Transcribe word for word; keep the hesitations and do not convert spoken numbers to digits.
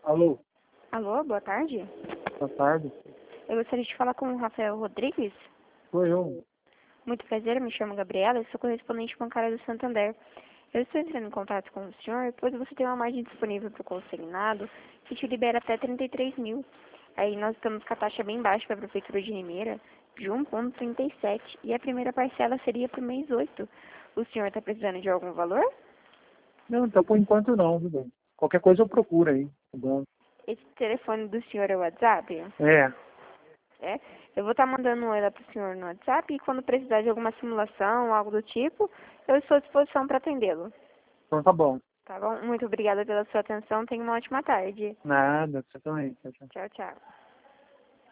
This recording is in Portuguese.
Alô, Alô, boa tarde. boa tarde. Eu gostaria de falar com o Rafael Rodrigues. Sou eu. Muito prazer, eu me chamo Gabriela e sou correspondente bancária do Santander. Eu estou entrando em contato com o senhor, pois você tem uma margem disponível para o consignado que te libera até trinta e três mil. Aí nós estamos com a taxa bem baixa para a Prefeitura de Limeira, de um vírgula trinta e sete, e a primeira parcela seria para o mês oito. O senhor está precisando de algum valor? Não, então por enquanto não, tudo bem. Qualquer coisa eu procuro aí, tá bom? Esse telefone do senhor é o WhatsApp? É, É, eu vou estar mandando ela para o senhor no WhatsApp e quando precisar de alguma simulação, algo do tipo, eu estou à disposição para atendê-lo. então tá bom. Tá bom? Muito obrigada pela sua atenção. Tenha uma ótima tarde. Nada, você também. Tchau, tchau. Tchau, tchau.